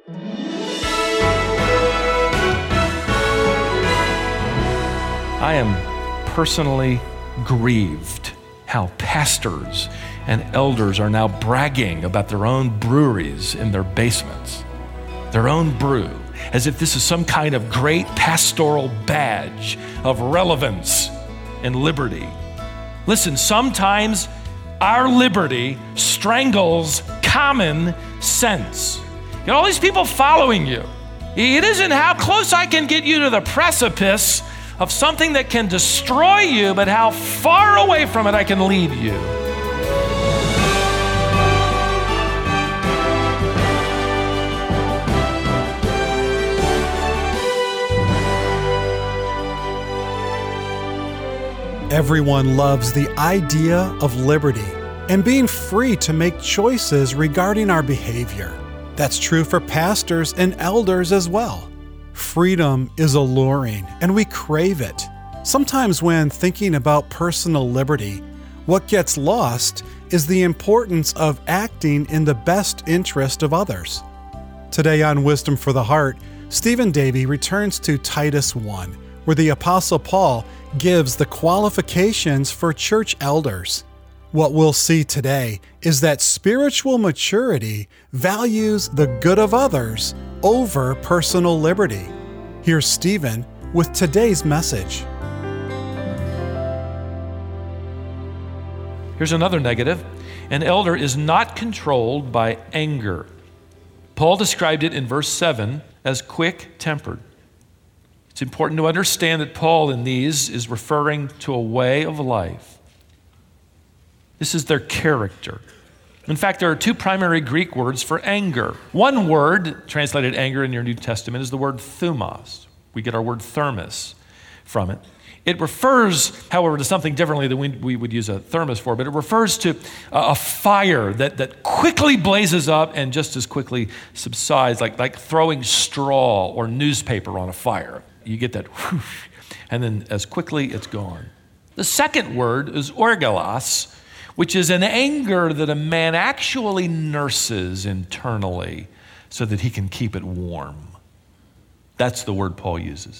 I am personally grieved how pastors and elders are now bragging about their own breweries in their basements, their own brew, as if this is some kind of great pastoral badge of relevance and liberty. Listen, sometimes our liberty strangles common sense. You know, all these people following you. It isn't how close I can get you to the precipice of something that can destroy you, but how far away from it I can lead you. Everyone loves the idea of liberty and being free to make choices regarding our behavior. That's true for pastors and elders as well. Freedom is alluring, and we crave it. Sometimes when thinking about personal liberty, what gets lost is the importance of acting in the best interest of others. Today on Wisdom for the Heart, Stephen Davey returns to Titus 1, where the Apostle Paul gives the qualifications for church elders. What we'll see today is that spiritual maturity values the good of others over personal liberty. Here's Stephen with today's message. Here's another negative. An elder is not controlled by anger. Paul described it in verse 7 as quick-tempered. It's important to understand that Paul in these is referring to a way of life. This is their character. In fact, there are two primary Greek words for anger. One word, translated anger in your New Testament, is the word thumos. We get our word thermos from it. It refers, however, to something differently than we would use a thermos for, but it refers to a fire that quickly blazes up and just as quickly subsides, like throwing straw or newspaper on a fire. You get that whoosh, and then as quickly it's gone. The second word is orgelos, which is an anger that a man actually nurses internally so that he can keep it warm. That's the word Paul uses.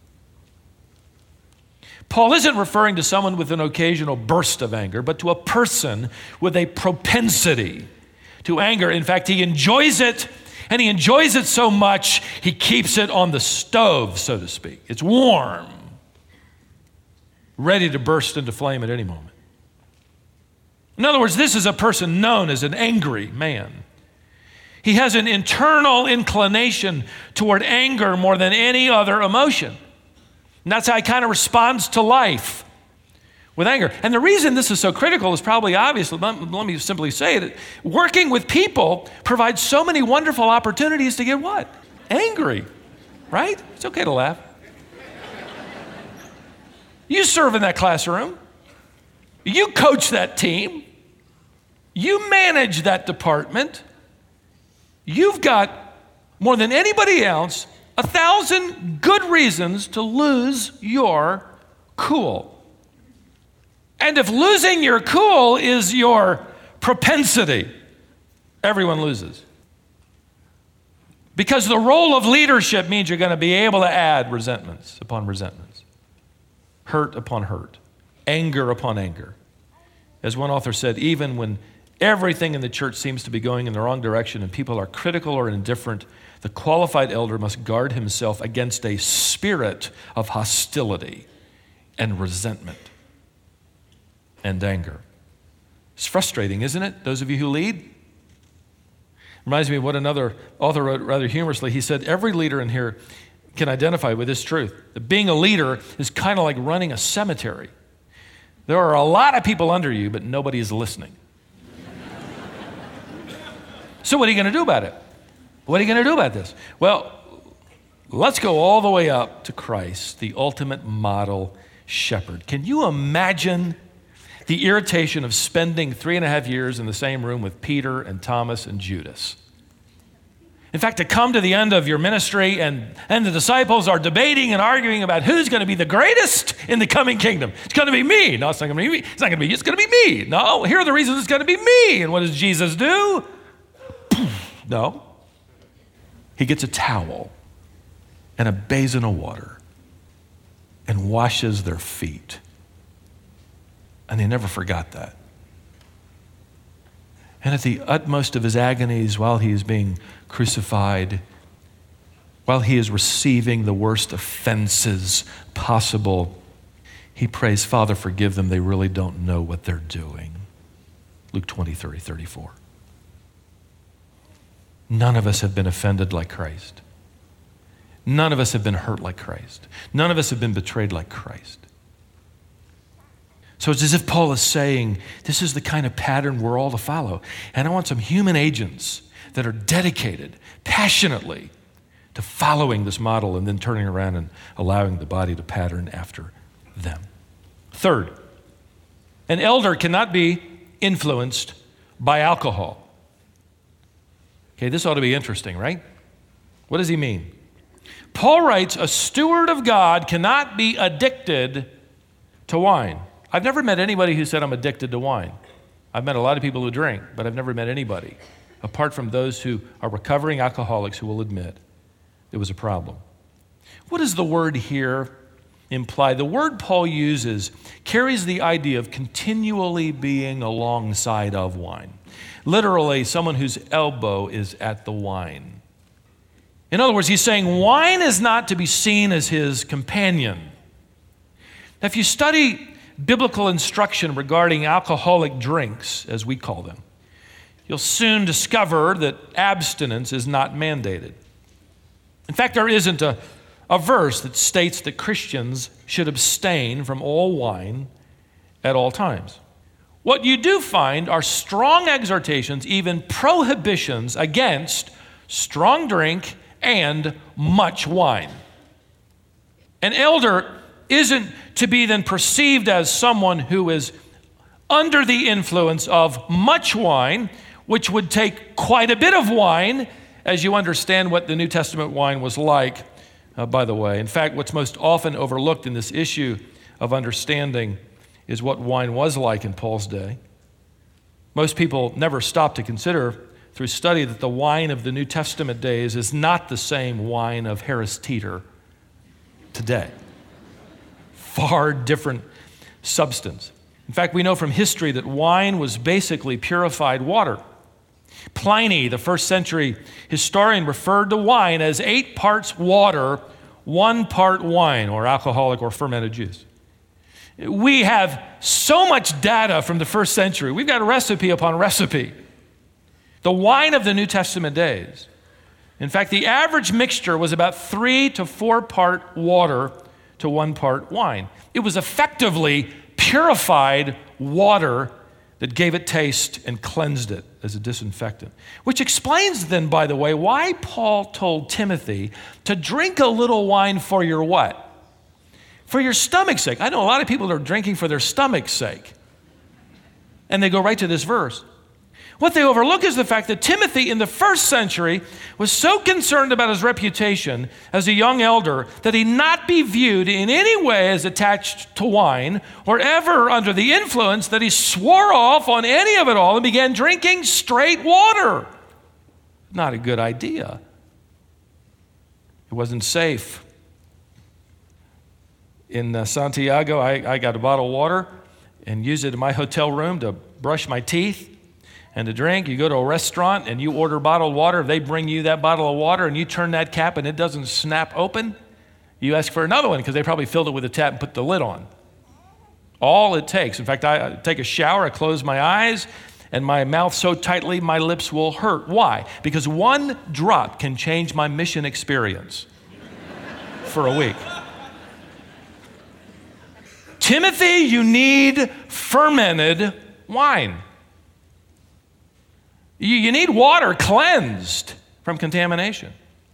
Paul isn't referring to someone with an occasional burst of anger, but to a person with a propensity to anger. In fact, he enjoys it, and he enjoys it so much, he keeps it on the stove, so to speak. It's warm, ready to burst into flame at any moment. In other words, this is a person known as an angry man. He has an internal inclination toward anger more than any other emotion. And that's how he kind of responds to life, with anger. And the reason this is so critical is probably obvious. Let me simply say it. Working with people provides so many wonderful opportunities to get what? Angry, right? It's okay to laugh. You serve in that classroom. You coach that team. You manage that department. You've got, more than anybody else, 1,000 good reasons to lose your cool. And if losing your cool is your propensity, everyone loses. Because the role of leadership means you're going to be able to add resentments upon resentments, hurt upon hurt, anger upon anger. As one author said, even when everything in the church seems to be going in the wrong direction and people are critical or indifferent, the qualified elder must guard himself against a spirit of hostility and resentment and anger. It's frustrating, isn't it? Those of you who lead. Reminds me of what another author wrote rather humorously. He said, every leader in here can identify with this truth, that being a leader is kind of like running a cemetery. There are a lot of people under you, but nobody is listening. So what are you going to do about it? What are you going to do about this? Well, let's go all the way up to Christ, the ultimate model shepherd. Can you imagine the irritation of spending 3.5 years in the same room with Peter and Thomas and Judas? In fact, to come to the end of your ministry and the disciples are debating and arguing about who's going to be the greatest in the coming kingdom. It's going to be me. No, it's not going to be me. It's not going to be you. It's going to be me. No, here are the reasons it's going to be me. And what does Jesus do? No. He gets a towel and a basin of water and washes their feet. And he never forgot that. And at the utmost of his agonies, while he is being crucified, while he is receiving the worst offenses possible, he prays, Father, forgive them. They really don't know what they're doing. Luke 20:34. None of us have been offended like Christ. None of us have been hurt like Christ. None of us have been betrayed like Christ. So it's as if Paul is saying, this is the kind of pattern we're all to follow. And I want some human agents that are dedicated passionately to following this model and then turning around and allowing the body to pattern after them. Third, an elder cannot be influenced by alcohol. Okay, this ought to be interesting, right? What does he mean? Paul writes, a steward of God cannot be addicted to wine. I've never met anybody who said I'm addicted to wine. I've met a lot of people who drink, but I've never met anybody, apart from those who are recovering alcoholics who will admit it was a problem. What does the word here imply? The word Paul uses carries the idea of continually being alongside of wine. Literally, someone whose elbow is at the wine. In other words, he's saying wine is not to be seen as his companion. Now, if you study biblical instruction regarding alcoholic drinks, as we call them, you'll soon discover that abstinence is not mandated. In fact, there isn't a verse that states that Christians should abstain from all wine at all times. What you do find are strong exhortations, even prohibitions against strong drink and much wine. An elder isn't to be then perceived as someone who is under the influence of much wine, which would take quite a bit of wine, as you understand what the New Testament wine was like, by the way. In fact, what's most often overlooked in this issue of understanding is what wine was like in Paul's day. Most people never stop to consider through study that the wine of the New Testament days is not the same wine of Harris Teeter today. Far different substance. In fact, we know from history that wine was basically purified water. Pliny, the first century historian, referred to wine as 8 parts water, 1 part wine, or alcoholic or fermented juice. We have so much data from the first century. We've got recipe upon recipe. The wine of the New Testament days. In fact, the average mixture was about 3 to 4 part water to 1 part wine. It was effectively purified water that gave it taste and cleansed it as a disinfectant. Which explains then, by the way, why Paul told Timothy to drink a little wine for your what? For your stomach's sake. I know a lot of people are drinking for their stomach's sake. And they go right to this verse. What they overlook is the fact that Timothy in the first century was so concerned about his reputation as a young elder that he not be viewed in any way as attached to wine or ever under the influence that he swore off on any of it all and began drinking straight water. Not a good idea. It wasn't safe. In Santiago, I got a bottle of water and used it in my hotel room to brush my teeth and to drink. You go to a restaurant and you order bottled water. If they bring you that bottle of water and you turn that cap and it doesn't snap open, you ask for another one because they probably filled it with a tap and put the lid on. All it takes. In fact, I take a shower, I close my eyes, and my mouth so tightly my lips will hurt. Why? Because 1 drop can change my mission experience for a week. Timothy, you need fermented wine. You need water cleansed from contamination.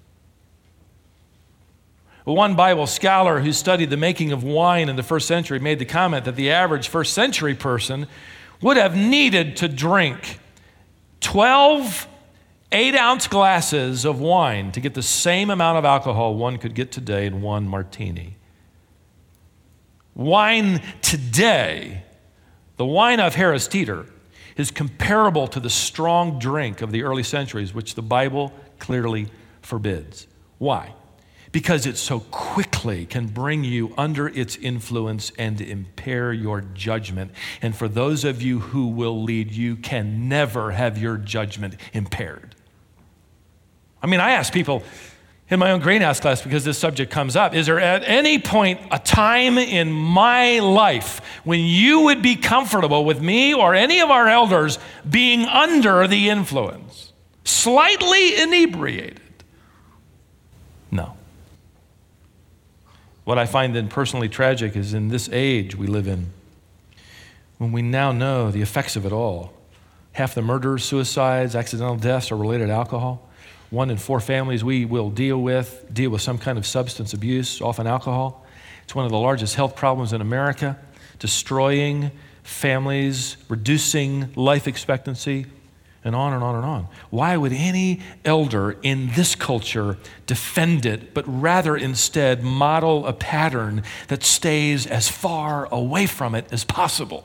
One Bible scholar who studied the making of wine in the first century made the comment that the average first century person would have needed to drink 12 8-ounce glasses of wine to get the same amount of alcohol one could get today in 1 martini. Wine today, the wine of Harris Teeter, is comparable to the strong drink of the early centuries, which the Bible clearly forbids. Why? Because it so quickly can bring you under its influence and impair your judgment. And for those of you who will lead, you can never have your judgment impaired. I mean, I ask people in my own greenhouse class, because this subject comes up, is there at any point a time in my life when you would be comfortable with me or any of our elders being under the influence, slightly inebriated? No. What I find then personally tragic is in this age we live in, when we now know the effects of it all. Half the murders, suicides, accidental deaths are related to alcohol. 1 in 4 families we will deal with some kind of substance abuse, often alcohol. It's one of the largest health problems in America, destroying families, reducing life expectancy, and on and on and on. Why would any elder in this culture defend it, but rather instead model a pattern that stays as far away from it as possible?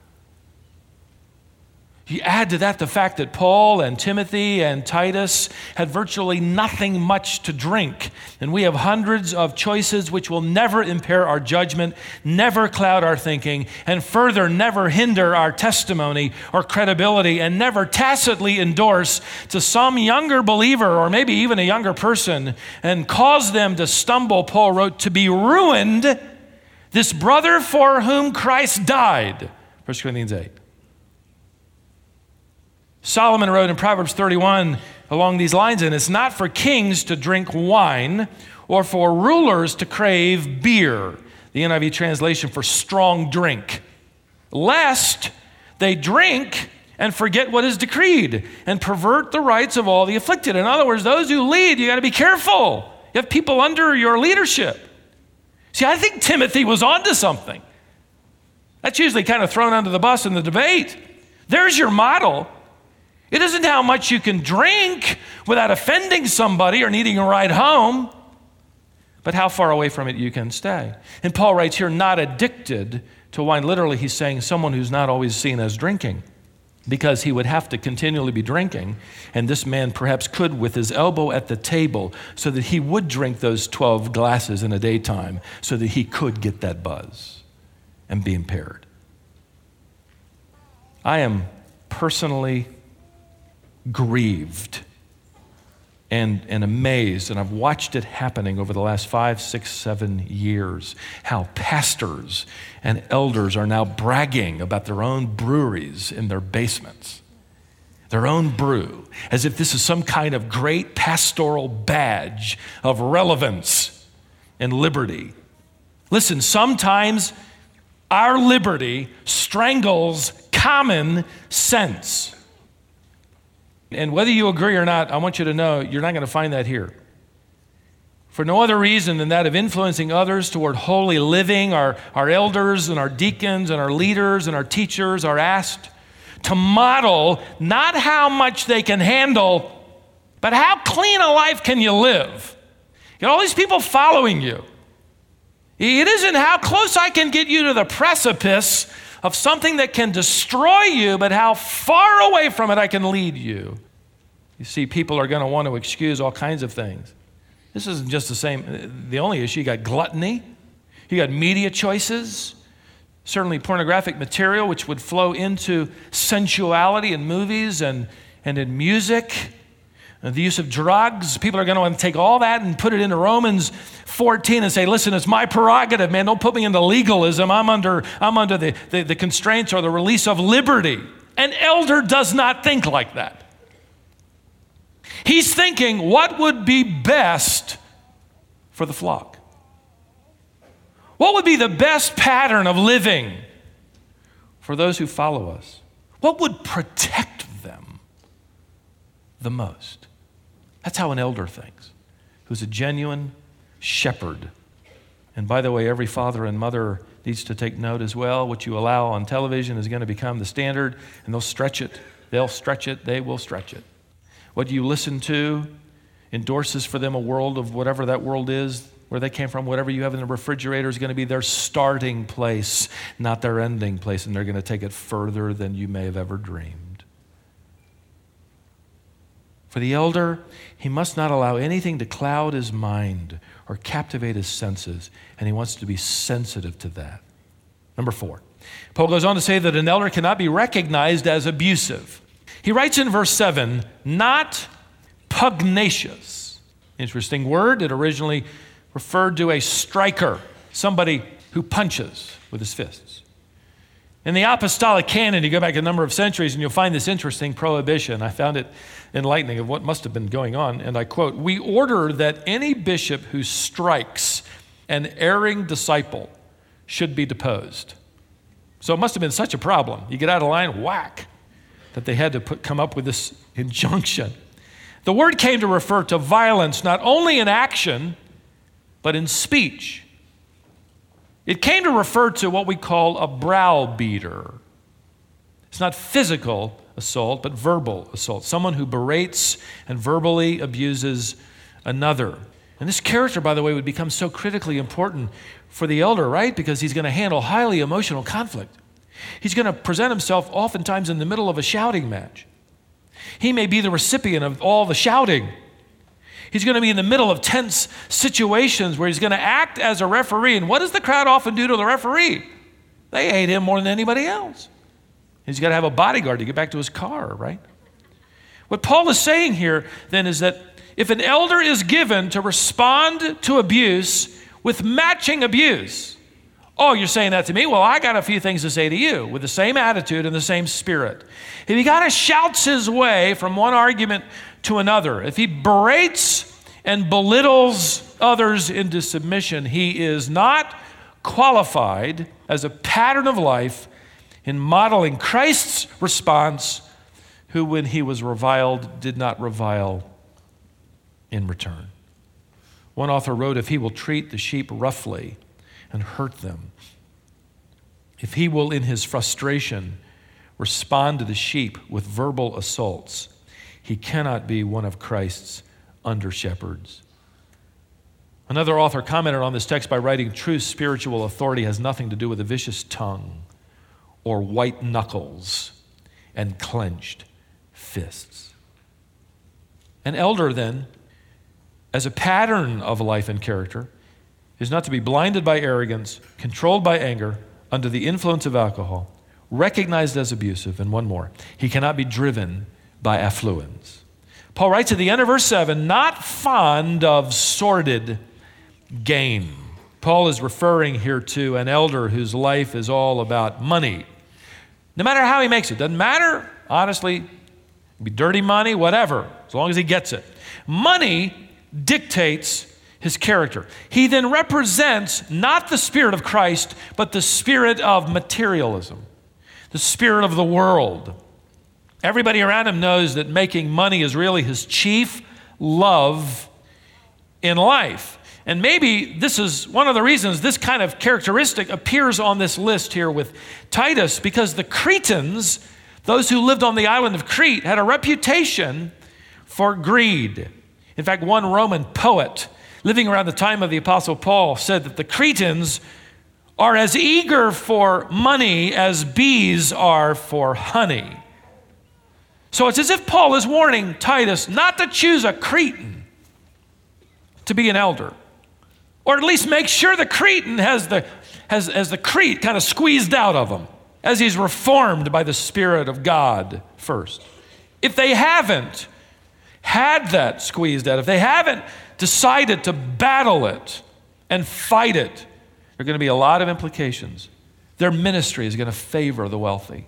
You add to that the fact that Paul and Timothy and Titus had virtually nothing much to drink, and we have hundreds of choices which will never impair our judgment, never cloud our thinking, and further never hinder our testimony or credibility, and never tacitly endorse to some younger believer or maybe even a younger person and cause them to stumble, Paul wrote, to be ruined, this brother for whom Christ died. 1 Corinthians 8. Solomon wrote in Proverbs 31 along these lines, and it's not for kings to drink wine or for rulers to crave beer, the NIV translation for strong drink, lest they drink and forget what is decreed and pervert the rights of all the afflicted. In other words, those who lead, you got to be careful. You have people under your leadership. See, I think Timothy was onto something. That's usually kind of thrown under the bus in the debate. There's your model. It isn't how much you can drink without offending somebody or needing a ride home, but how far away from it you can stay. And Paul writes here, not addicted to wine. Literally, he's saying someone who's not always seen as drinking, because he would have to continually be drinking. And this man perhaps could with his elbow at the table so that he would drink those 12 glasses in a daytime so that he could get that buzz and be impaired. I am personally grieved and amazed, and I've watched it happening over the last 5, 6, 7 years, how pastors and elders are now bragging about their own breweries in their basements, their own brew, as if this is some kind of great pastoral badge of relevance and liberty. Listen, sometimes our liberty strangles common sense. And whether you agree or not, I want you to know you're not going to find that here. For no other reason than that of influencing others toward holy living, our elders and our deacons and our leaders and our teachers are asked to model not how much they can handle, but how clean a life can you live. You got all these people following you. It isn't how close I can get you to the precipice of something that can destroy you, but how far away from it I can lead you. You see, people are going to want to excuse all kinds of things. This isn't just the only issue. You got gluttony, you got media choices, certainly pornographic material, which would flow into sensuality in movies and in music. The use of drugs. People are going to want to take all that and put it into Romans 14 and say, listen, it's my prerogative, man. Don't put me into legalism. I'm under the constraints or the release of liberty. An elder does not think like that. He's thinking, what would be best for the flock? What would be the best pattern of living for those who follow us? What would protect them the most? That's how an elder thinks, who's a genuine shepherd. And by the way, every father and mother needs to take note as well. What you allow on television is going to become the standard, and they'll stretch it. They'll stretch it. They will stretch it. What you listen to endorses for them a world of whatever that world is, where they came from. Whatever you have in the refrigerator is going to be their starting place, not their ending place, and they're going to take it further than you may have ever dreamed. For the elder, he must not allow anything to cloud his mind or captivate his senses, and he wants to be sensitive to that. Number 4, Paul goes on to say that an elder cannot be recognized as abusive. He writes in verse 7, not pugnacious. Interesting word. It originally referred to a striker, somebody who punches with his fists. In the apostolic canon, you go back a number of centuries and you'll find this interesting prohibition. I found it enlightening of what must have been going on. And I quote, "We order that any bishop who strikes an erring disciple should be deposed." So it must have been such a problem. You get out of line, whack, that they had to come up with this injunction. The word came to refer to violence not only in action, but in speech. It came to refer to what we call a browbeater. It's not physical assault, but verbal assault. Someone who berates and verbally abuses another. And this character, by the way, would become so critically important for the elder, right? Because he's going to handle highly emotional conflict. He's going to present himself oftentimes in the middle of a shouting match. He may be the recipient of all the shouting. He's going to be in the middle of tense situations where he's going to act as a referee. And what does the crowd often do to the referee? They hate him more than anybody else. He's got to have a bodyguard to get back to his car, right? What Paul is saying here then is that if an elder is given to respond to abuse with matching abuse, oh, you're saying that to me? Well, I got a few things to say to you with the same attitude and the same spirit. If he kind of shouts his way from one argument to another, if he berates and belittles others into submission, he is not qualified as a pattern of life in modeling Christ's response, who when he was reviled did not revile in return. One author wrote, if he will treat the sheep roughly and hurt them, if he will in his frustration respond to the sheep with verbal assaults, he cannot be one of Christ's under-shepherds. Another author commented on this text by writing, true spiritual authority has nothing to do with a vicious tongue or white knuckles and clenched fists. An elder, then, as a pattern of life and character, is not to be blinded by arrogance, controlled by anger, under the influence of alcohol, recognized as abusive, and one more, he cannot be driven by affluence. Paul writes at the end of verse 7, not fond of sordid gain. Paul is referring here to an elder whose life is all about money. No matter how he makes it, doesn't matter, honestly, it can be dirty money, whatever, as long as he gets it. Money dictates his character. He then represents not the Spirit of Christ, but the spirit of materialism, the spirit of the world. Everybody around him knows that making money is really his chief love in life. And maybe this is one of the reasons this kind of characteristic appears on this list here with Titus, because the Cretans, those who lived on the island of Crete, had a reputation for greed. In fact, one Roman poet living around the time of the Apostle Paul said that the Cretans are as eager for money as bees are for honey. So it's as if Paul is warning Titus not to choose a Cretan to be an elder, or at least make sure the Cretan has the Crete kind of squeezed out of him as he's reformed by the Spirit of God first. If they haven't had that squeezed out, if they haven't decided to battle it and fight it, there are going to be a lot of implications. Their ministry is going to favor the wealthy.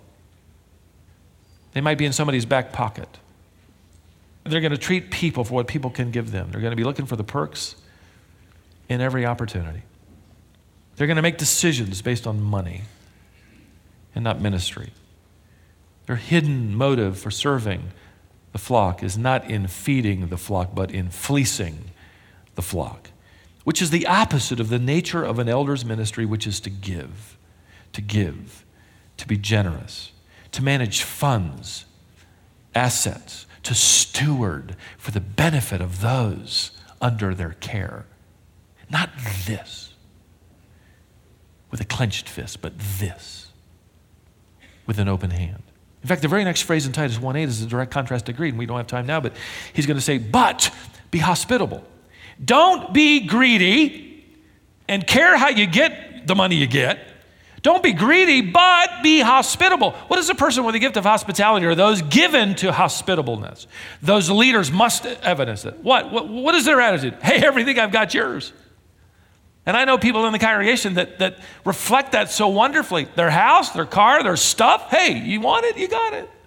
They might be in somebody's back pocket. They're going to treat people for what people can give them. They're going to be looking for the perks in every opportunity. They're going to make decisions based on money and not ministry. Their hidden motive for serving the flock is not in feeding the flock, but in fleecing the flock, which is the opposite of the nature of an elder's ministry, which is to give, to be generous, to manage funds, assets, to steward for the benefit of those under their care. Not this, with a clenched fist, but this, with an open hand. In fact, the very next phrase in Titus 1:8 is a direct contrast to greed, and we don't have time now, but he's going to say, but be hospitable. Don't be greedy and care how you get the money you get. Don't be greedy, but be hospitable. What is a person with a gift of hospitality, or those given to hospitableness? Those leaders must evidence it. What is their attitude? Hey, everything I've got yours. And I know people in the congregation that reflect that so wonderfully. Their house, their car, their stuff. Hey, you want it? You got it.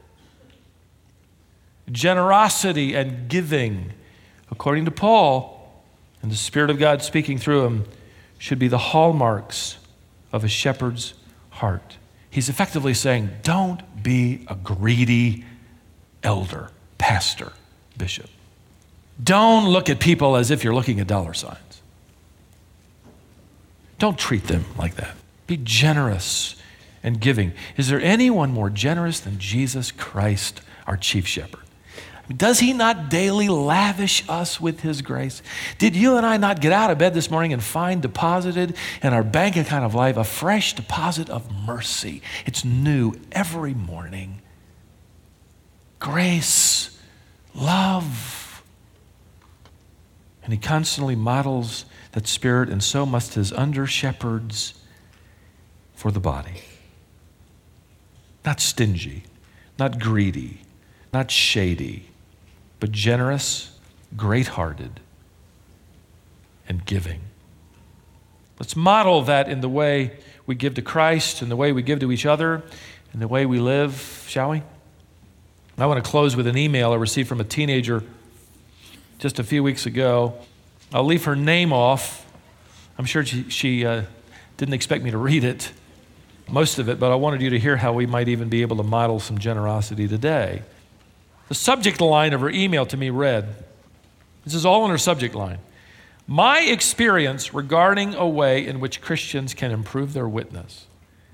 Generosity and giving, according to Paul, and the Spirit of God speaking through him, should be the hallmarks of a shepherd's heart. He's effectively saying, don't be a greedy elder, pastor, bishop. Don't look at people as if you're looking at dollar signs. Don't treat them like that. Be generous and giving. Is there anyone more generous than Jesus Christ, our chief shepherd? Does he not daily lavish us with his grace? Did you and I not get out of bed this morning and find deposited in our bank account of life a fresh deposit of mercy? It's new every morning. Grace, love. And he constantly models that spirit, and so must his under-shepherds for the body. Not stingy, not greedy, not shady, but generous, great-hearted, and giving. Let's model that in the way we give to Christ, in the way we give to each other, in the way we live, shall we? I want to close with an email I received from a teenager just a few weeks ago. I'll leave her name off. I'm sure she didn't expect me to read it, most of it, but I wanted you to hear how we might even be able to model some generosity today. The subject line of her email to me read, this is all in her subject line, my experience regarding a way in which Christians can improve their witness.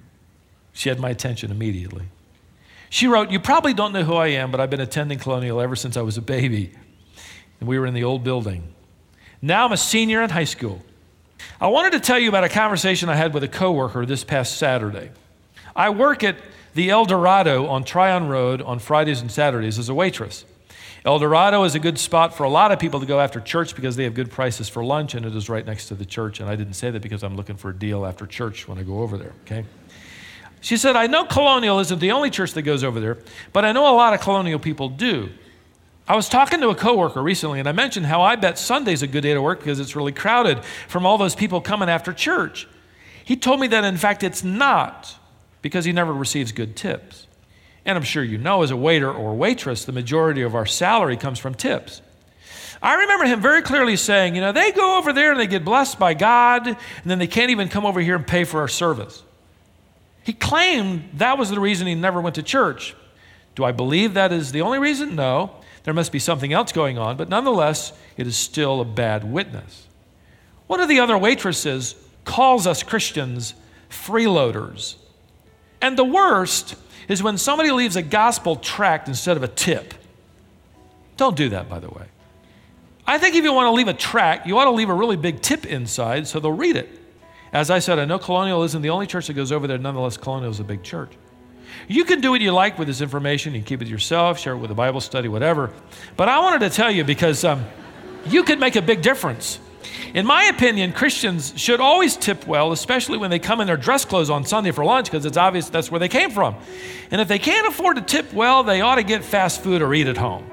She had my attention immediately. She wrote, you probably don't know who I am, but I've been attending Colonial ever since I was a baby, and we were in the old building. Now I'm a senior in high school. I wanted to tell you about a conversation I had with a coworker this past Saturday. I work at the El Dorado on Tryon Road on Fridays and Saturdays as a waitress. El Dorado is a good spot for a lot of people to go after church because they have good prices for lunch, and it is right next to the church. And I didn't say that because I'm looking for a deal after church when I go over there, okay? She said, I know Colonial isn't the only church that goes over there, but I know a lot of Colonial people do. I was talking to a coworker recently, and I mentioned how I bet Sunday's a good day to work because it's really crowded from all those people coming after church. He told me that, in fact, it's not, because he never receives good tips. And I'm sure you know, as a waiter or waitress, the majority of our salary comes from tips. I remember him very clearly saying, they go over there and they get blessed by God, and then they can't even come over here and pay for our service. He claimed that was the reason he never went to church. Do I believe that is the only reason? No. There must be something else going on, but nonetheless, it is still a bad witness. One of the other waitresses calls us Christians freeloaders. And the worst is when somebody leaves a gospel tract instead of a tip. Don't do that, by the way. I think if you want to leave a tract, you ought to leave a really big tip inside so they'll read it. As I said, I know Colonial isn't the only church that goes over there. Nonetheless, Colonial is a big church. You can do what you like with this information. You can keep it yourself, share it with a Bible study, whatever. But I wanted to tell you because you could make a big difference. In my opinion, Christians should always tip well, especially when they come in their dress clothes on Sunday for lunch, because it's obvious that's where they came from. And if they can't afford to tip well, they ought to get fast food or eat at home.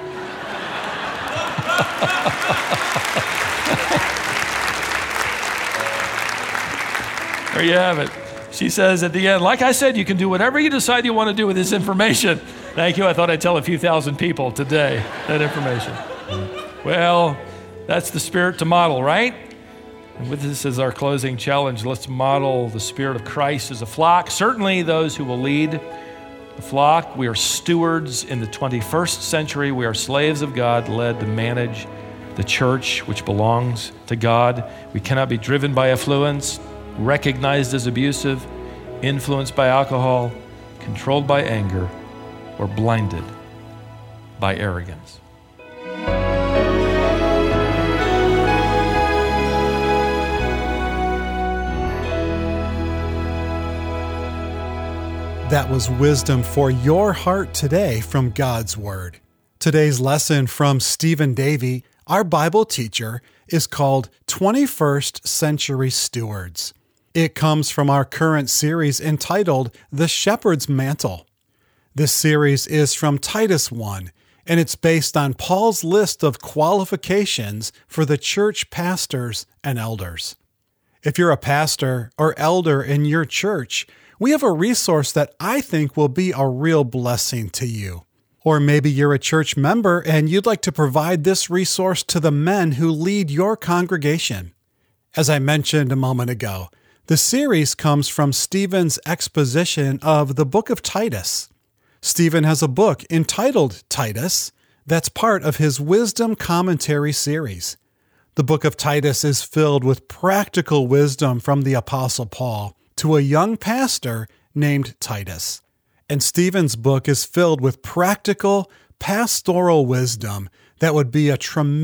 There you have it. She says at the end, like I said, you can do whatever you decide you want to do with this information. Thank you. I thought I'd tell a few thousand people today that information. Well, that's the spirit to model, right? And with this as our closing challenge, let's model the spirit of Christ as a flock. Certainly those who will lead the flock. We are stewards in the 21st century. We are slaves of God, led to manage the church, which belongs to God. We cannot be driven by affluence, recognized as abusive, influenced by alcohol, controlled by anger, or blinded by arrogance. That was wisdom for your heart today from God's Word. Today's lesson from Stephen Davey, our Bible teacher, is called 21st Century Stewards. It comes from our current series entitled The Shepherd's Mantle. This series is from Titus 1, and it's based on Paul's list of qualifications for the church pastors and elders. If you're a pastor or elder in your church, we have a resource that I think will be a real blessing to you. Or maybe you're a church member and you'd like to provide this resource to the men who lead your congregation. As I mentioned a moment ago, the series comes from Stephen's exposition of the book of Titus. Stephen has a book entitled Titus that's part of his Wisdom Commentary series. The book of Titus is filled with practical wisdom from the Apostle Paul to a young pastor named Titus. And Stephen's book is filled with practical, pastoral wisdom that would be a tremendous